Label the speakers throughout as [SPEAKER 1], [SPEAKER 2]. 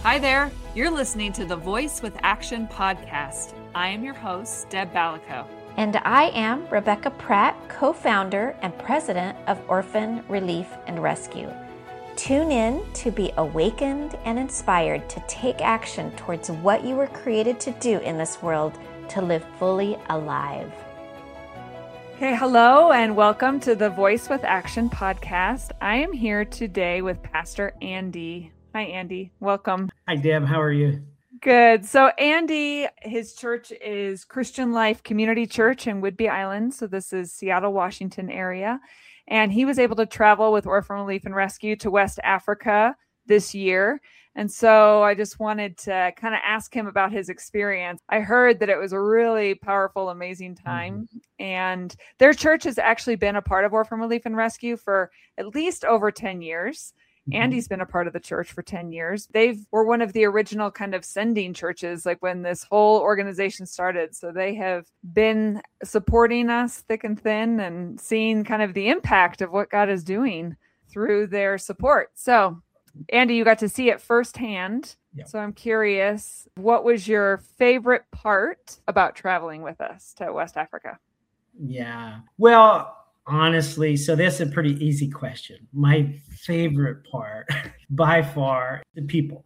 [SPEAKER 1] Hi there. You're listening to the Voice with Action podcast. I am your host, Deb Balico.
[SPEAKER 2] And I am Rebecca Pratt, co-founder and president of Orphan Relief and Rescue. Tune in to be awakened and inspired to take action towards what you were created to do in this world, to live fully alive.
[SPEAKER 1] Okay, hello and welcome to the Voice with Action podcast. I am here today with Pastor Andy. Hi, Andy. Welcome.
[SPEAKER 3] Hi, Deb. How are you?
[SPEAKER 1] Good. So Andy, his church is Christian Life Community Church in Whidbey Island. So this is Seattle, Washington area. And he was able to travel with Orphan Relief and Rescue to West Africa this year. And so I just wanted to kind of ask him about his experience. I heard that it was a really powerful, amazing time. And their church has actually been a part of Orphan Relief and Rescue for at least over 10 years. Andy's been a part of the church for 10 years. They were one of the original kind of sending churches, like when this whole organization started. So they have been supporting us thick and thin and seeing kind of the impact of what God is doing through their support. So Andy, you got to see it firsthand. Yep. So I'm curious, what was your favorite part about traveling with us to West Africa?
[SPEAKER 3] Yeah. Well, honestly, so that's a pretty easy question. My favorite part by far, the people.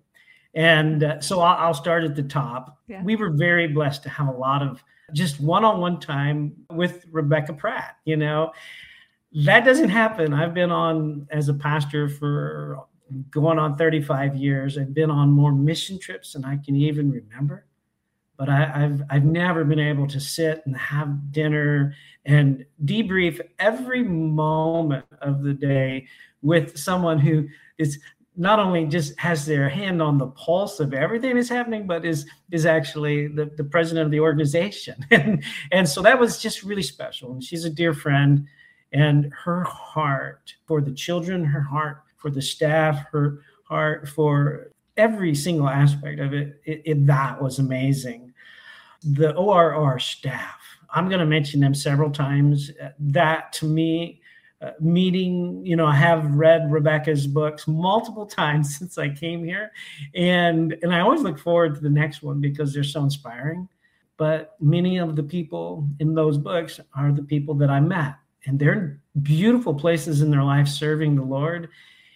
[SPEAKER 3] And so I'll start at the top. Yeah. We were very blessed to have a lot of just one-on-one time with Rebecca Pratt. You know, that doesn't happen. I've been on as a pastor for going on 35 years. I've been on more mission trips than I can even remember. But I've never been able to sit and have dinner and debrief every moment of the day with someone who is not only just has their hand on the pulse of everything that's happening, but is actually the president of the organization. And so that was just really special. And she's a dear friend, and her heart for the children, her heart for the staff, her heart for every single aspect of it that was amazing. The ORR staff, I'm going to mention them several times. That to me, meeting, you know, I have read Rebecca's books multiple times since I came here. And I always look forward to the next one because they're so inspiring. But many of the people in those books are the people that I met. And they're in beautiful places in their life serving the Lord.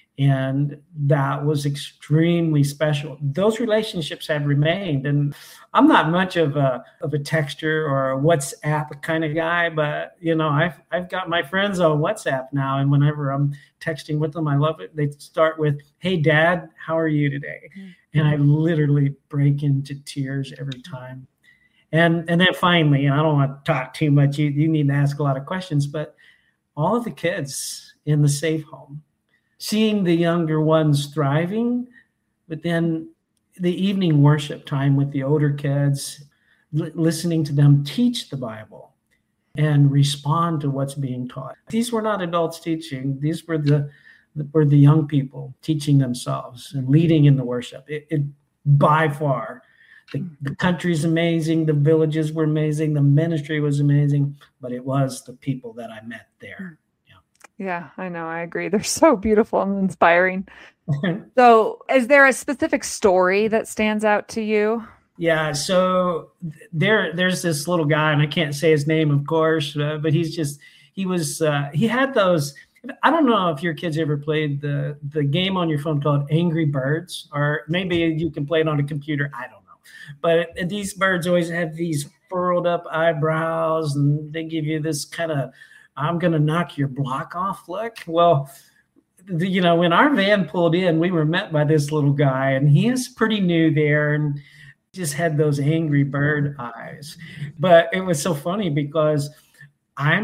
[SPEAKER 3] And that was extremely special. Those relationships have remained. And I'm not much of a texter or a WhatsApp kind of guy, but you know, I've got my friends on WhatsApp now, and whenever I'm texting with them, I love it. They start with, "Hey Dad, how are you today?" And I literally break into tears every time. And then finally, and I don't want to talk too much, you need to ask a lot of questions, but all of the kids in the safe home, seeing the younger ones thriving, but then the evening worship time with the older kids, listening to them teach the Bible and respond to what's being taught. These were not adults teaching. These were the young people teaching themselves and leading in the worship. It by far, the country's amazing. The villages were amazing. The ministry was amazing, but it was the people that I met there.
[SPEAKER 1] Yeah, I know. I agree. They're so beautiful and inspiring. So is there a specific story that stands out to you?
[SPEAKER 3] Yeah. So there's this little guy, and I can't say his name, of course, but he had those. I don't know if your kids ever played the game on your phone called Angry Birds, or maybe you can play it on a computer. I don't know. But these birds always have these furrowed up eyebrows, and they give you this kind of, I'm going to knock your block off look. Well, when our van pulled in, we were met by this little guy, and he is pretty new there and just had those angry bird eyes. But it was so funny because I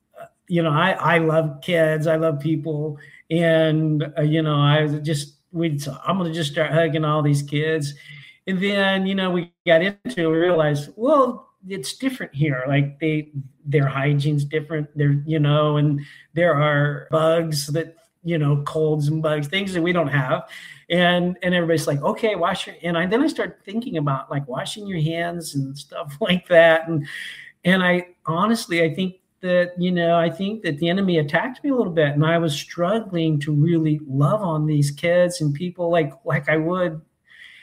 [SPEAKER 3] love kids. I love people. And, I'm going to just start hugging all these kids. And then, we got into it, we realized, well, it's different here. Like their hygiene's different. And there are bugs that, colds and bugs, things that we don't have. And everybody's like, okay, then I start thinking about like washing your hands and stuff like that. And I honestly, I think that the enemy attacked me a little bit, and I was struggling to really love on these kids and people like I would.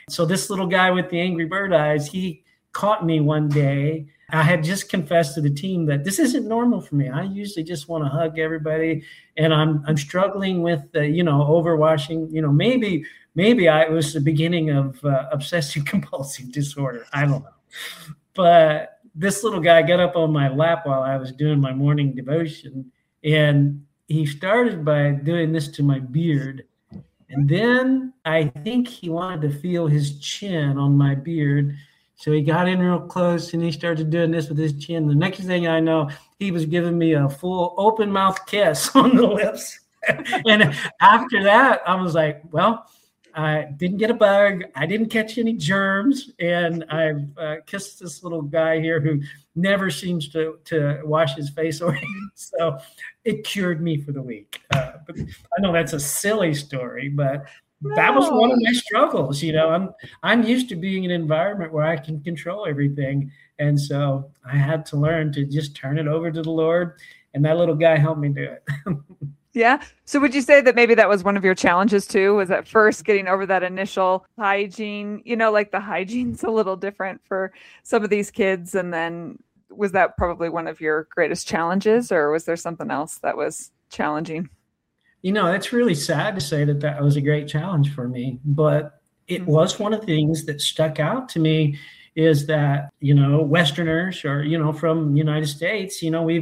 [SPEAKER 3] So this little guy with the angry bird eyes, he caught me one day. I had just confessed to the team that this isn't normal for me. I usually just want to hug everybody, and I'm struggling with overwashing. Maybe it was the beginning of obsessive compulsive disorder. I don't know, but this little guy got up on my lap while I was doing my morning devotion, and he started by doing this to my beard. And then I think he wanted to feel his chin on my beard. So he got in real close and he started doing this with his chin. The next thing I know, he was giving me a full open mouth kiss on the lips. And after that, I was like, well, I didn't get a bug. I didn't catch any germs. And I've kissed this little guy here who never seems to wash his face or anything. So it cured me for the week. But I know that's a silly story, but that was one of my struggles. I'm used to being in an environment where I can control everything. And so I had to learn to just turn it over to the Lord. And that little guy helped me do it.
[SPEAKER 1] Yeah. So would you say that maybe that was one of your challenges too? Was at first getting over that initial hygiene, like the hygiene's a little different for some of these kids. And then was that probably one of your greatest challenges, or was there something else that was challenging?
[SPEAKER 3] It's really sad to say that was a great challenge for me, but it was one of the things that stuck out to me is that, Westerners or, from the United States,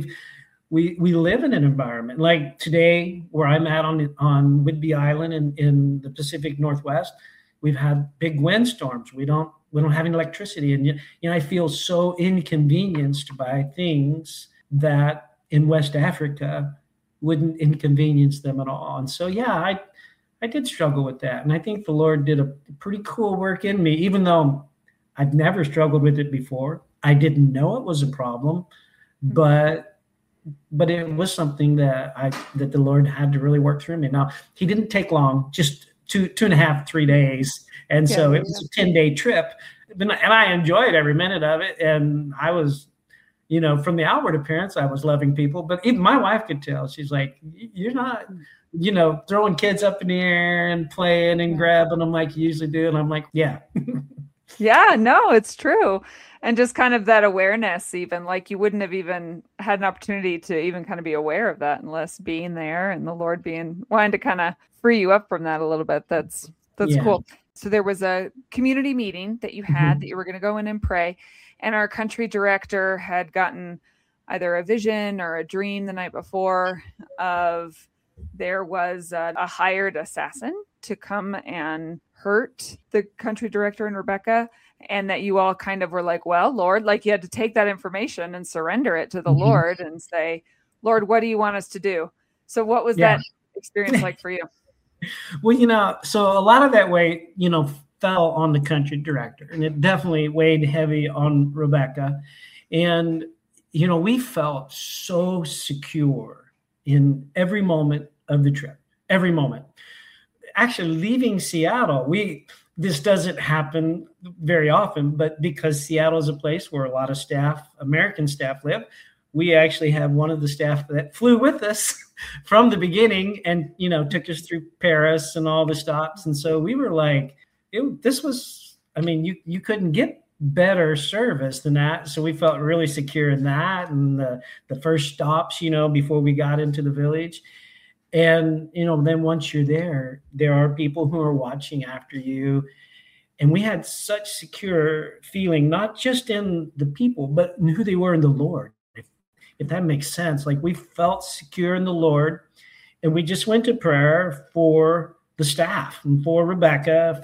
[SPEAKER 3] we live in an environment like today where I'm at on Whidbey Island in the Pacific Northwest. We've had big windstorms. We don't have any electricity. And, I feel so inconvenienced by things that in West Africa wouldn't inconvenience them at all. And so, yeah, I did struggle with that. And I think the Lord did a pretty cool work in me, even though I've never struggled with it before. I didn't know it was a problem, but it was something that the Lord had to really work through me. Now, he didn't take long, just 2.5, 3 days. And so it was a 10-day trip, and I enjoyed every minute of it. And I was, from the outward appearance, I was loving people, but even my wife could tell. She's like, you're not, throwing kids up in the air and playing and grabbing them like you usually do. And I'm like, yeah.
[SPEAKER 1] Yeah, no, it's true. And just kind of that awareness, even like you wouldn't have even had an opportunity to even kind of be aware of that unless being there and the Lord wanting to kind of free you up from that a little bit. That's cool. So there was a community meeting that you had that you were going to go in and pray. And our country director had gotten either a vision or a dream the night before of there was a hired assassin to come and hurt the country director and Rebecca. And that you all kind of were like, well, Lord, like you had to take that information and surrender it to the Lord and say, Lord, what do you want us to do? So what was that experience like for you?
[SPEAKER 3] Well, so a lot of that weight, fell on the country director, and it definitely weighed heavy on Rebecca. And, we felt so secure in every moment of the trip, every moment. Actually, leaving Seattle, this doesn't happen very often, but because Seattle is a place where a lot of American staff live, we actually have one of the staff that flew with us from the beginning and, took us through Paris and all the stops. And so we were like, you couldn't get better service than that. So we felt really secure in that. And the first stops, before we got into the village. And, then once you're there are people who are watching after you. And we had such secure feeling, not just in the people, but in who they were in the Lord, if that makes sense. Like we felt secure in the Lord, and we just went to prayer for the staff and for Rebecca,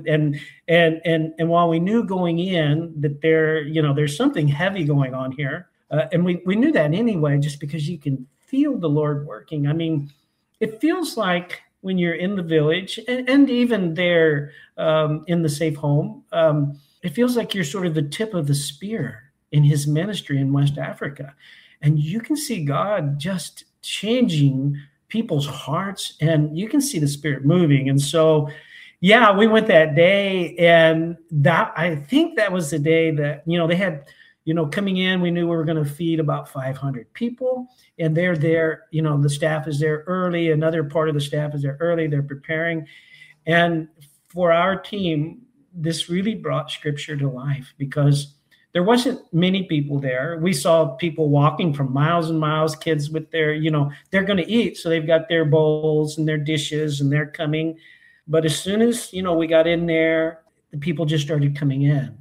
[SPEAKER 3] and while we knew going in that there's something heavy going on here, and we knew that anyway, just because you can feel the Lord working. I mean, it feels like when you're in the village and even there in the safe home, it feels like you're sort of the tip of the spear in his ministry in West Africa. And you can see God just changing people's hearts, and you can see the Spirit moving. And so, yeah, we went that day, and I think that was the day that, they had, coming in, we knew we were going to feed about 500 people, and they're there, the staff is there early. Another part of the staff is there early. They're preparing. And for our team, this really brought scripture to life because there wasn't many people there. We saw people walking from miles and miles, kids with their, they're going to eat. So they've got their bowls and their dishes and they're coming. But as soon as, we got in there, the people just started coming in.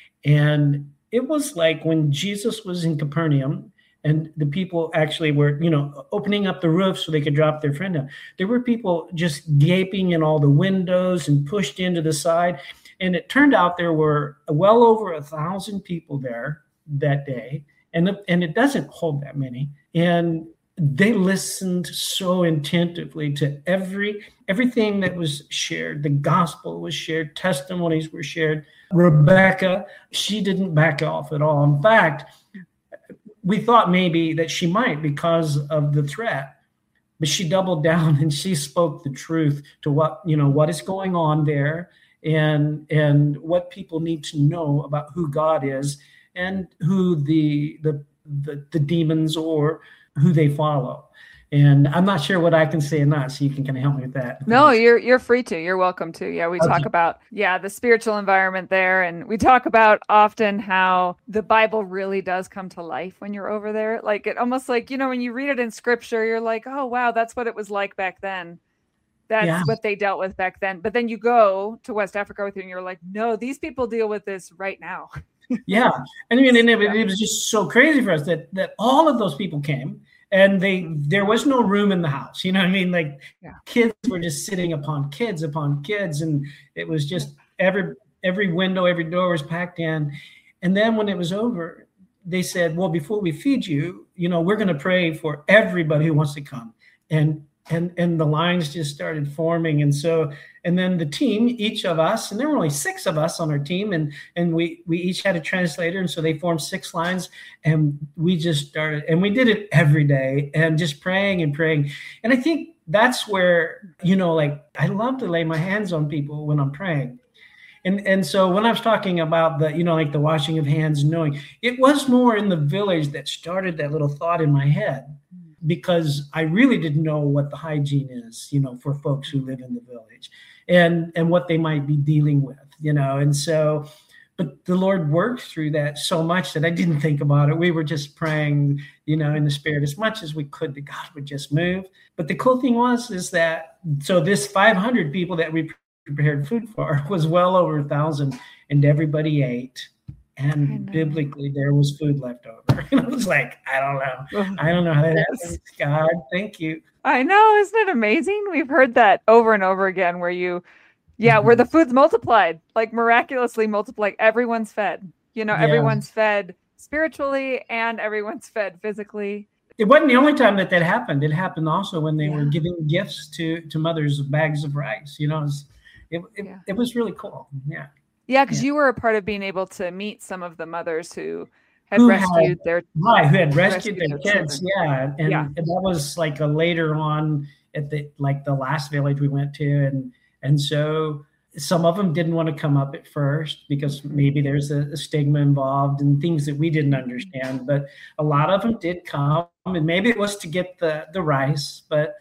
[SPEAKER 3] And it was like when Jesus was in Capernaum and the people actually were, opening up the roof so they could drop their friend down. There were people just gaping in all the windows and pushed into the side. And it turned out there were well over 1,000 people there that day. And it doesn't hold that many. And they listened so attentively to everything that was shared. The gospel was shared. Testimonies were shared. Rebecca, she didn't back off at all. In fact, we thought maybe that she might because of the threat. But she doubled down and she spoke the truth to what is going on there. And what people need to know about who God is and who the demons or who they follow. And I'm not sure what I can say or not, so you can kind of help me with that.
[SPEAKER 1] No, you're free to. You're welcome to. Yeah, we talk about the spiritual environment there, and we talk about often how the Bible really does come to life when you're over there. Like it almost like, when you read it in scripture, you're like, oh wow, that's what it was like back then. That's what they dealt with back then. But then you go to West Africa with you and you're like, no, these people deal with this right now.
[SPEAKER 3] Yeah. And it was just so crazy for us that all of those people came and there was no room in the house. You know what I mean? Like kids were just sitting upon kids. And it was just every window, every door was packed in. And then when it was over, they said, well, before we feed you, we're going to pray for everybody who wants to come. And the lines just started forming. And then the team, each of us, and there were only 6 of us on our team, and we each had a translator. And so they formed 6 lines and we just started, and we did it every day and just praying and praying. And I think that's where, I love to lay my hands on people when I'm praying. And so when I was talking about the, like the washing of hands, knowing it was more in the village that started that little thought in my head. Because I really didn't know what the hygiene is, for folks who live in the village and what they might be dealing with, And so, but the Lord worked through that so much that I didn't think about it. We were just praying, in the spirit as much as we could that God would just move. But the cool thing is that, so this 500 people that we prepared food for was well over 1,000 and everybody ate. And biblically, there was food left over. And I was like, I don't know how that happens. God, thank you.
[SPEAKER 1] I know. Isn't it amazing? We've heard that over and over again where where the food's multiplied, like miraculously multiplied. Everyone's fed, everyone's fed spiritually and everyone's fed physically.
[SPEAKER 3] It wasn't the only time that happened. It happened also when they were giving gifts to mothers of bags of rice. It was really cool. Yeah.
[SPEAKER 1] Yeah, because you were a part of being able to meet some of the mothers who had rescued their
[SPEAKER 3] kids. Yeah, and that was like later on at the last village we went to, and so some of them didn't want to come up at first because maybe there's a stigma involved and things that we didn't understand. But a lot of them did come, and maybe it was to get the rice, but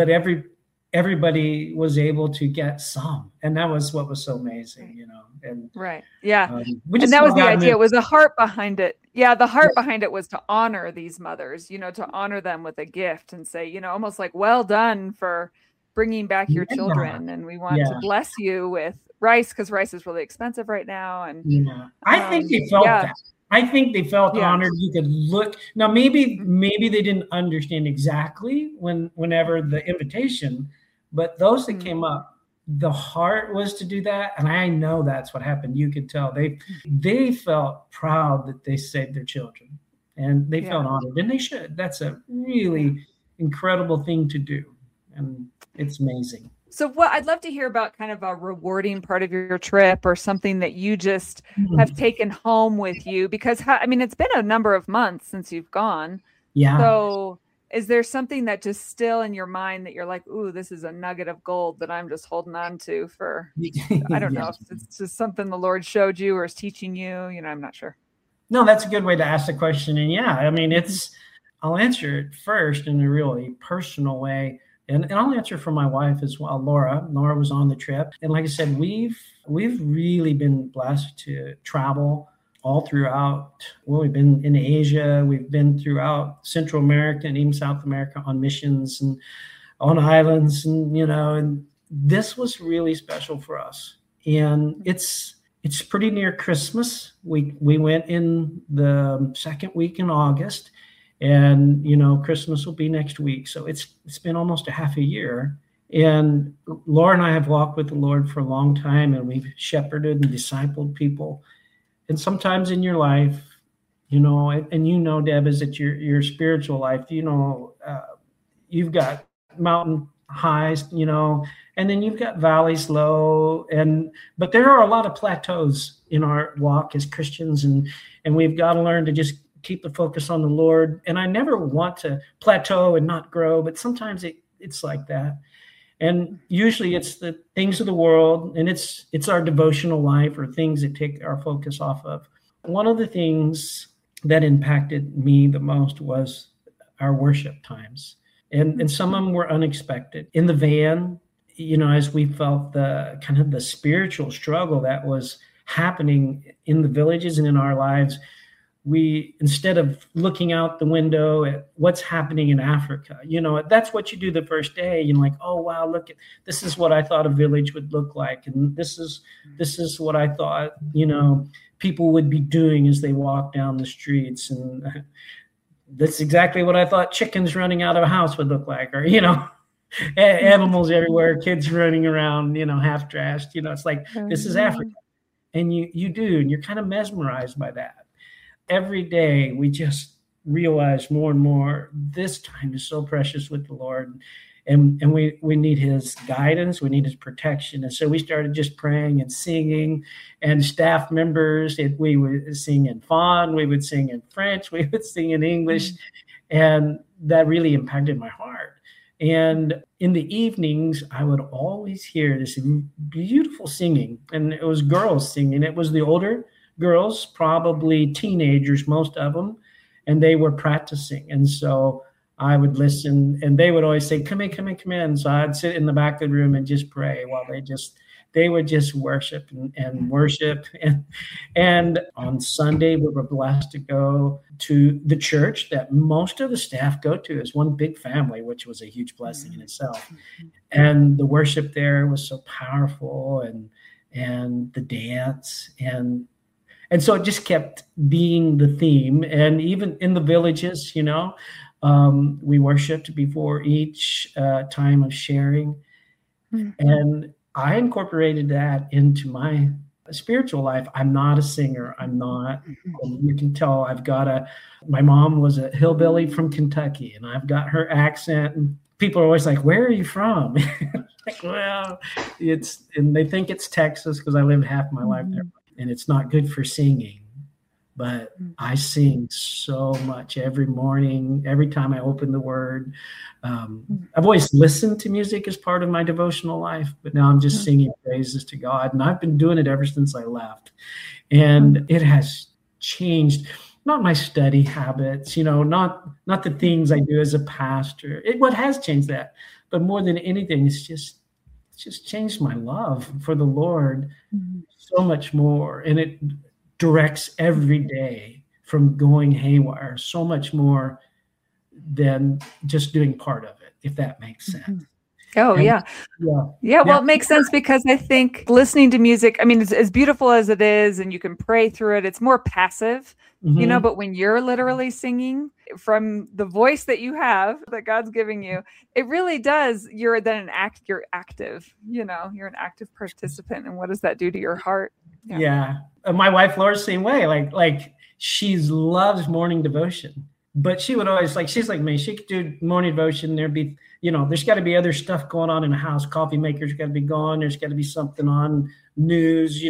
[SPEAKER 3] everybody was able to get some, and that was what was so amazing, And
[SPEAKER 1] right, yeah, and that was the idea. It was the heart behind it. Yeah, the heart behind it was to honor these mothers, to honor them with a gift and say, almost like, well done for bringing back your children, and we want to bless you with rice because rice is really expensive right now. And
[SPEAKER 3] I think they felt that. I think they felt honored. You could look now. Maybe they didn't understand exactly whenever the invitation, but those that came up, the heart was to do that, and I know that's what happened. You could tell they felt proud that they saved their children, and they felt honored, and they should. That's a really incredible thing to do, and it's amazing.
[SPEAKER 1] So what I'd love to hear about kind of a rewarding part of your trip or something that you just have taken home with you, because it's been a number of months since you've gone.
[SPEAKER 3] Yeah.
[SPEAKER 1] So is there something that just still in your mind that you're like, ooh, this is a nugget of gold that I'm just holding on to for, I don't know if it's just something the Lord showed you or is teaching you, I'm not sure.
[SPEAKER 3] No, that's a good way to ask the question. And I'll answer it first in a really personal way. And I'll answer for my wife as well, Laura. Laura was on the trip. And like I said, we've we've really been blessed to travel all throughout. Well, we've been in Asia, we've been throughout Central America and even South America on missions and on islands, and and this was really special for us. And it's pretty near Christmas. We went in the second week in August, and Christmas will be next week. So it's been almost a half a year. And Laura and I have walked with the Lord for a long time, and we've shepherded and discipled people. And sometimes in your life, and Deb, is that your spiritual life, you've got mountain highs, and then you've got valleys low, but there are a lot of plateaus in our walk as Christians, and we've got to learn to just keep the focus on the Lord. And I never want to plateau and not grow, but sometimes it's like that. And usually it's the things of the world, and it's our devotional life or things that take our focus off of. One of the things that impacted me the most was our worship times. And some of them were unexpected. In the van, as we felt the kind of the spiritual struggle that was happening in the villages and in our lives, we, instead of looking out the window at what's happening in Africa, that's what you do the first day. You're like, oh, wow, this is what I thought a village would look like. And this is what I thought, people would be doing as they walk down the streets. And that's exactly what I thought chickens running out of a house would look like, or, animals everywhere, kids running around, half dressed, it's like, this is Africa. And you do, and you're kind of mesmerized by that. Every day we just realize more and more this time is so precious with the Lord, and we need his guidance, we need his protection. And so we started just praying and singing, and staff members, we would sing in Fon, we would sing in French, we would sing in English, and that really impacted my heart. And in the evenings, I would always hear this beautiful singing, and it was girls singing. It was the older girls, probably teenagers, most of them, and they were practicing. And so I would listen, and they would always say, come in. So I'd sit in the back of the room and just pray while they would just worship and worship. And on Sunday, we were blessed to go to the church that most of the staff go to as one big family, which was a huge blessing in itself. And the worship there was so powerful, and the dance, and so it just kept being the theme. And even in the villages, we worshiped before each time of sharing. And I incorporated that into my spiritual life. I'm not a singer. You can tell my mom was a hillbilly from Kentucky, and I've got her accent, and people are always like, where are you from? Like, well, and they think it's Texas because I lived half my life there. And it's not good for singing, but I sing so much every morning, every time I open the Word. I've always listened to music as part of my devotional life, but now I'm just singing praises to God. And I've been doing it ever since I left. And it has changed, not my study habits, not the things I do as a pastor. What has changed that? But more than anything, it's just changed my love for the Lord so much more. And it directs every day from going haywire so much more than just doing part of it, if that makes sense.
[SPEAKER 1] Oh, yeah. Well, it makes sense because I think listening to music, I mean, it's as beautiful as it is, and you can pray through it, it's more passive, but when you're literally singing from the voice that you have, that God's giving you, it really does. You're then you're active, you're an active participant. And what does that do to your heart?
[SPEAKER 3] Yeah. My wife, Laura's the same way. Like she loves morning devotion, but she would always she's like me. She could do morning devotion. There'd be, there's got to be other stuff going on in the house. Coffee maker's got to be gone. There's got to be something on news,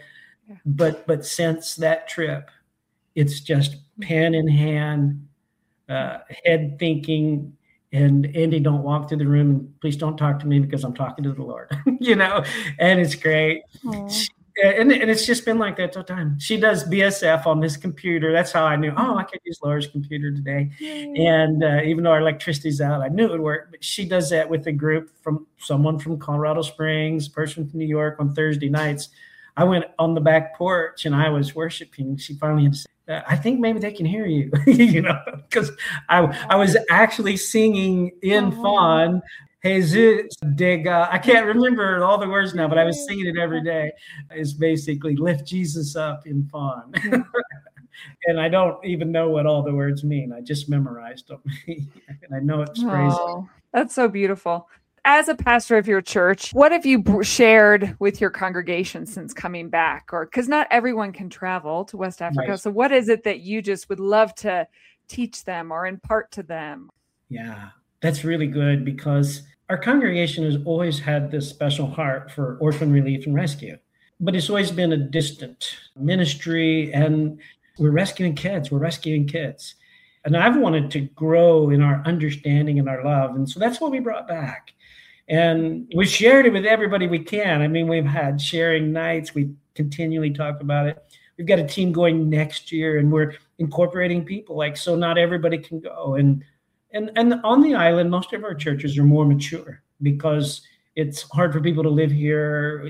[SPEAKER 3] but since that trip, it's just pen in hand, head thinking, and Andy, don't walk through the room, and please don't talk to me because I'm talking to the Lord, and it's great. And it's just been like that all the time. She does BSF on this computer. That's how I knew, I could use Laura's computer today. And even though our electricity's out, I knew it would work. But she does that with a group from someone from Colorado Springs, person from New York on Thursday nights. I went on the back porch and I was worshiping. She finally had to say, I think maybe they can hear you, because I was actually singing in Fawn, Jesus Dega. I can't remember all the words now, but I was singing it every day. It's basically lift Jesus up in Fawn. And I don't even know what all the words mean. I just memorized them. And I know it's crazy.
[SPEAKER 1] Oh, that's so beautiful. As a pastor of your church, what have you shared with your congregation since coming back? Or because not everyone can travel to West Africa. Right. So what is it that you just would love to teach them or impart to them?
[SPEAKER 3] Yeah, that's really good, because our congregation has always had this special heart for orphan relief and rescue, but it's always been a distant ministry, and we're rescuing kids. And I've wanted to grow in our understanding and our love. And so that's what we brought back. And we shared it with everybody we can. I mean, we've had sharing nights. We continually talk about it. We've got a team going next year, and we're incorporating people. So not everybody can go. And on the island, most of our churches are more mature because it's hard for people to live here.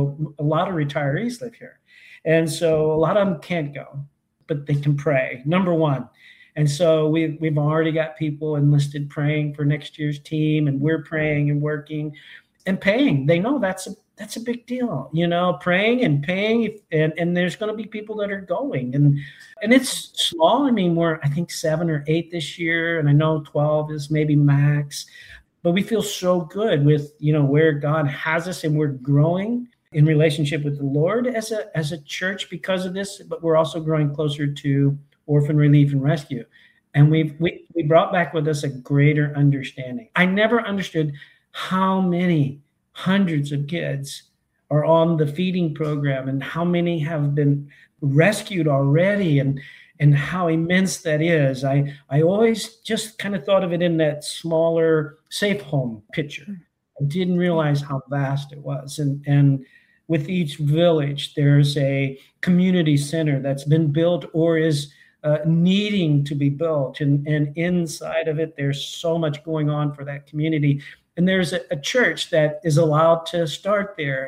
[SPEAKER 3] A lot of retirees live here. And so a lot of them can't go, but they can pray, number one. And so we've already got people enlisted praying for next year's team, and we're praying and working and paying. They know that's a big deal, praying and paying. And there's going to be people that are going, and it's small. I mean, we're, I think 7 or 8 this year, and I know 12 is maybe max, but we feel so good with, where God has us, and we're growing in relationship with the Lord as a church because of this, but we're also growing closer to orphan relief and rescue. And we brought back with us a greater understanding. I never understood how many hundreds of kids are on the feeding program and how many have been rescued already, and how immense that is. I always just kind of thought of it in that smaller safe home picture. I didn't realize how vast it was. And with each village, there's a community center that's been built or is needing to be built. And inside of it, there's so much going on for that community. And there's a church that is allowed to start there.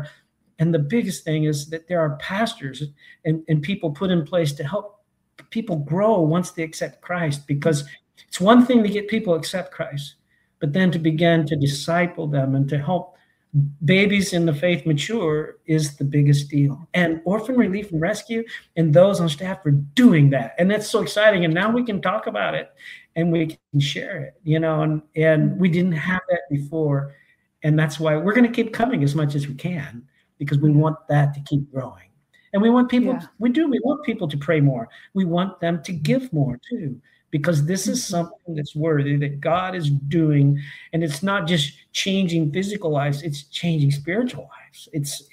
[SPEAKER 3] And the biggest thing is that there are pastors and people put in place to help people grow once they accept Christ, because it's one thing to get people to accept Christ, but then to begin to disciple them and to help babies in the faith mature is the biggest deal. And Orphan Relief and Rescue and those on staff are doing that. And that's so exciting. And now we can talk about it and we can share it, and we didn't have that before. And that's why we're going to keep coming as much as we can, because we want that to keep growing. And we want people, we want people to pray more. We want them to give more too, because this is something that's worthy that God is doing. And it's not just changing physical lives, it's changing spiritual lives.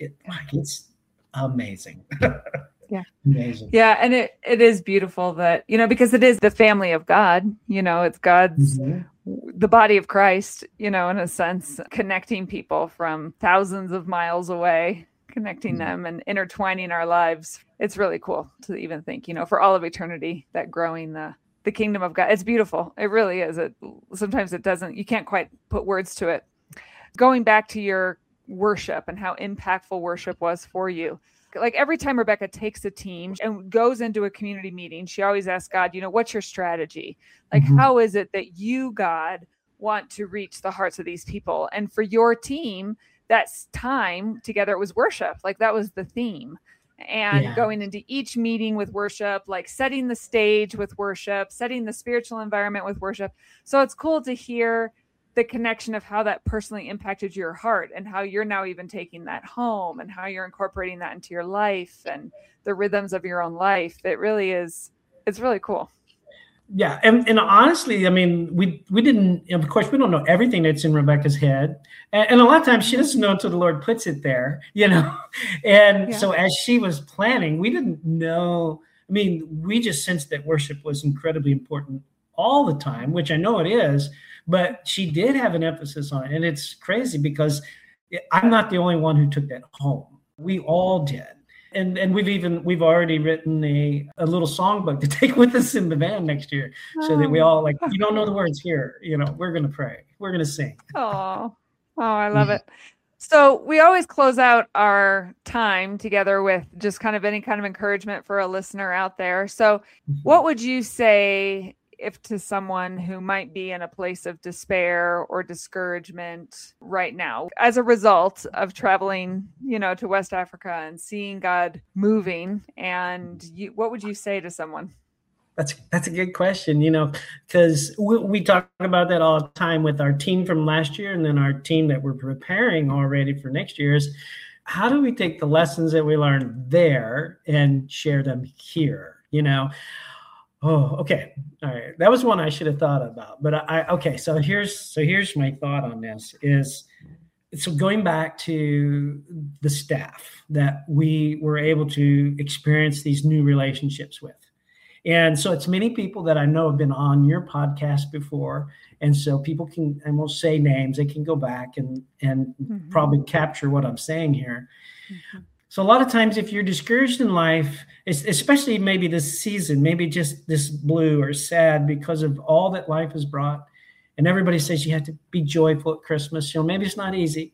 [SPEAKER 3] It's amazing.
[SPEAKER 1] Yeah.
[SPEAKER 3] Amazing.
[SPEAKER 1] Yeah. And it is beautiful that, because it is the family of God, it's God's, the body of Christ, in a sense, connecting people from thousands of miles away, connecting them and intertwining our lives. It's really cool to even think, for all of eternity, that growing the kingdom of God. It's beautiful. It really is. Sometimes it doesn't, you can't quite put words to it. Going back to your worship and how impactful worship was for you. Like every time Rebecca takes a team and goes into a community meeting, she always asks God, what's your strategy? Like, how is it that you, God, want to reach the hearts of these people? And for your team, that's time together, it was worship. Like that was the theme. And going into each meeting with worship, like setting the stage with worship, setting the spiritual environment with worship. So it's cool to hear the connection of how that personally impacted your heart and how you're now even taking that home and how you're incorporating that into your life and the rhythms of your own life. It really is. It's really cool.
[SPEAKER 3] Yeah. And honestly, I mean, we didn't, of course, we don't know everything that's in Rebecca's head. And a lot of times she doesn't know until the Lord puts it there, And so as she was planning, we didn't know. I mean, we just sensed that worship was incredibly important all the time, which I know it is, but she did have an emphasis on it. And it's crazy because I'm not the only one who took that home. We all did. And we've already written a little songbook to take with us in the van next year, so that we all you don't know the words here, we're going to pray, we're going to sing.
[SPEAKER 1] Oh, I love it. So we always close out our time together with just kind of any kind of encouragement for a listener out there. So what would you say if to someone who might be in a place of despair or discouragement right now as a result of traveling, to West Africa and seeing God moving? And what would you say to someone?
[SPEAKER 3] That's a good question, because we talk about that all the time with our team from last year, and then our team that we're preparing already for next year is how do we take the lessons that we learned there and share them here, Oh, okay. All right. That was one I should have thought about, but okay. So here's my thought on this so going back to the staff that we were able to experience these new relationships with. And so it's many people that I know have been on your podcast before. And so people can, I won't say names, they can go back and probably capture what I'm saying here. Mm-hmm. So a lot of times if you're discouraged in life, especially maybe this season, maybe just this blue or sad because of all that life has brought, and everybody says you have to be joyful at Christmas, maybe it's not easy.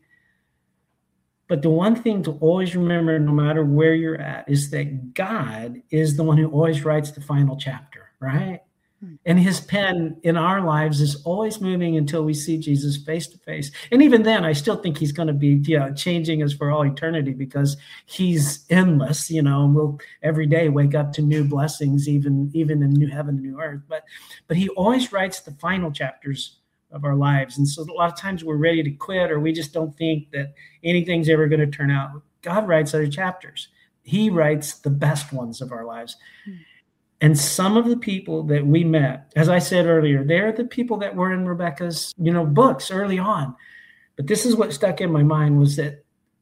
[SPEAKER 3] But the one thing to always remember, no matter where you're at, is that God is the one who always writes the final chapter, right? And his pen in our lives is always moving until we see Jesus face to face. And even then, I still think he's going to be changing us for all eternity because he's endless, and we'll every day wake up to new blessings, even in new heaven and new earth. But he always writes the final chapters of our lives. And so a lot of times we're ready to quit, or we just don't think that anything's ever going to turn out. God writes other chapters. He writes the best ones of our lives. And some of the people that we met, as I said earlier, they're the people that were in Rebecca's, books early on. But this is what stuck in my mind was that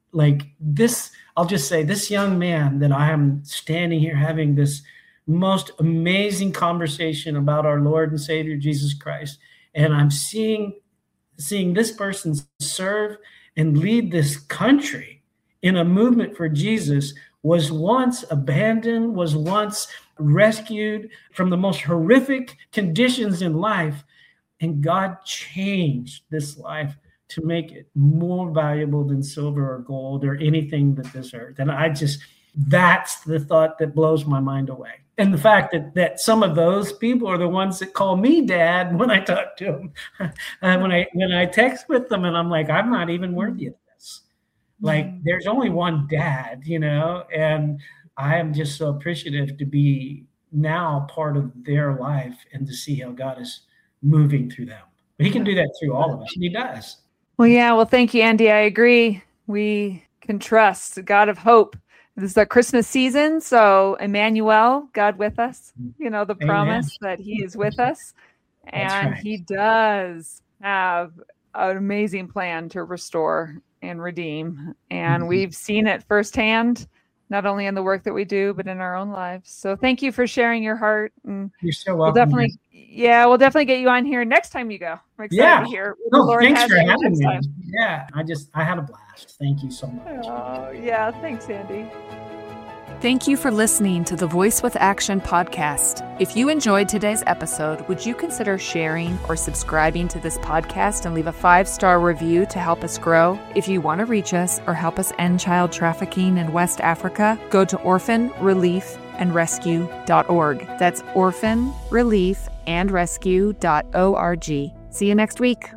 [SPEAKER 3] I'll just say this young man that I am standing here having this most amazing conversation about our Lord and Savior, Jesus Christ. And I'm seeing this person serve and lead this country in a movement for Jesus, was once abandoned, was once rescued from the most horrific conditions in life. And God changed this life to make it more valuable than silver or gold or anything that this earth. And that's the thought that blows my mind away. And the fact that some of those people are the ones that call me dad when I talk to them, when I text with them, and I'm like, I'm not even worthy of this. There's only one dad, and I am just so appreciative to be now part of their life and to see how God is moving through them. But he can do that through all of us, and he does.
[SPEAKER 1] Well, yeah. Well, thank you, Andy. I agree. We can trust the God of hope. This is our Christmas season, so Emmanuel, God with us, the promise that he is with us. And right. He does have an amazing plan to restore and redeem. And we've seen it firsthand, not only in the work that we do, but in our own lives. So thank you for sharing your heart. And
[SPEAKER 3] you're so welcome.
[SPEAKER 1] We'll definitely get you on here next time you go. I'm excited to hear what the Lord
[SPEAKER 3] thanks
[SPEAKER 1] has
[SPEAKER 3] for having me.
[SPEAKER 1] time.
[SPEAKER 3] Yeah, I had a blast. Thank you so much.
[SPEAKER 1] Oh, yeah. Thanks, Andy.
[SPEAKER 4] Thank you for listening to the Voice with Action podcast. If you enjoyed today's episode, would you consider sharing or subscribing to this podcast and leave a 5-star review to help us grow? If you want to reach us or help us end child trafficking in West Africa, go to orphanreliefandrescue.org. That's orphanreliefandrescue.org. See you next week.